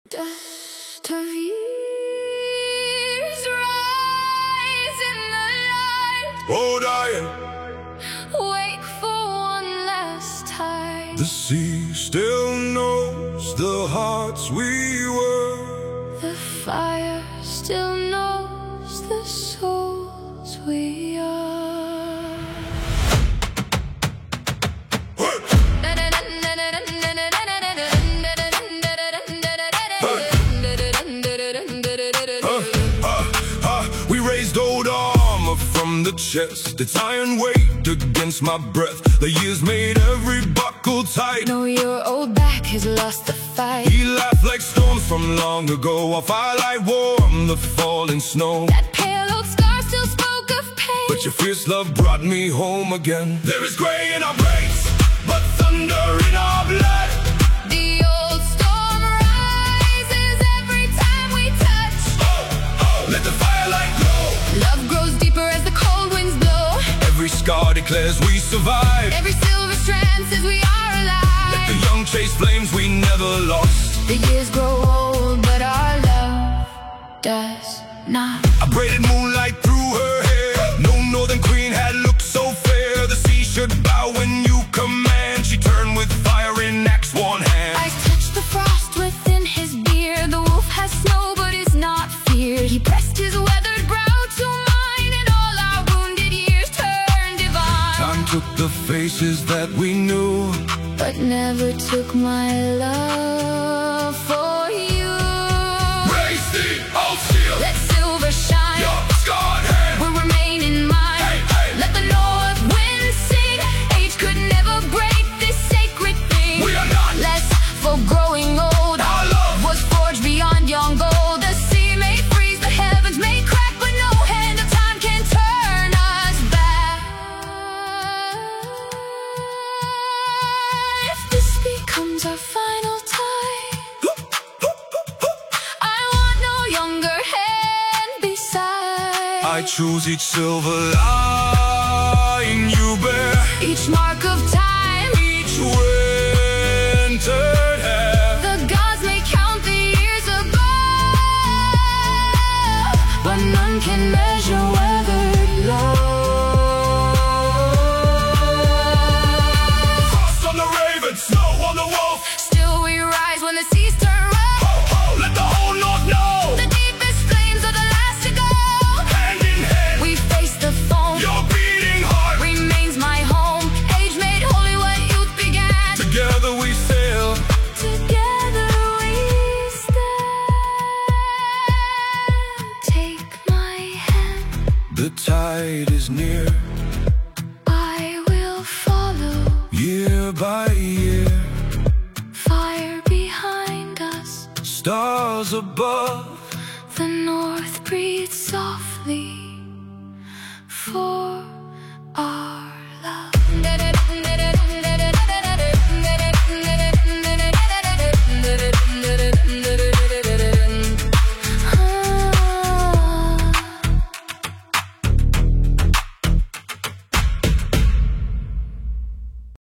Dust of years rise in the light. Oh, Diane, Wait for one last time. the sea still knows the hearts we were. The fire still knows the souls we are. We raised old armor from the chest. Its iron weight against my breath. The years made every buckle tight. No, your old back has lost the fight. He laughed like storms from long ago. Our firelight warmed the falling snow. That pale old scar still spoke of pain. But your fierce love brought me home again. There is gray in our grace, but thunder in our blood. The old storm rises every time we touch. Oh, let the firelight glow. Love grows deeper as the cold winds blow. Every scar declares we survived. Every silver strand says we are alive. Let the young chase flames we never lost. The years grow old, but our love does not. I braided moonlight through her hair. No northern queen had looked so fair. The sea should bow when you command. She turned with fire in axe one hand. I touched the frost within his beard. The wolf has snow, but is not feared. He pressed his weathered brow to mine, and all our wounded years turned divine. Time took the faces that we knew, But never took my love for you. raise the old steel. Let silver shine. Your scarred hand. Will remain in mine. Hey, hey. Let the north wind sing. Age could never break this sacred thing. We are not Less for growing old. Our love was forged beyond young gold. The sea may freeze, the heavens may crack, but no hand of time can turn us back. If this becomes our final time, I want no younger hand beside. I choose each silver line you bear. Each mark of time. Each wintered hair. The gods may count the years above, but none can measure weathered love. Frost on the raven, snow on the wolf. Still we rise when the seas turn rough. Ho, ho, let the whole north know. The deepest flames are the last to go. Hand in hand, We face the foam. your beating heart. Remains my home. Age made holy what youth began. Together we sail. Together we stand. Take my hand. The tide is near, I will follow. year by year. Fire behind us. Stars above. The north breathes softly for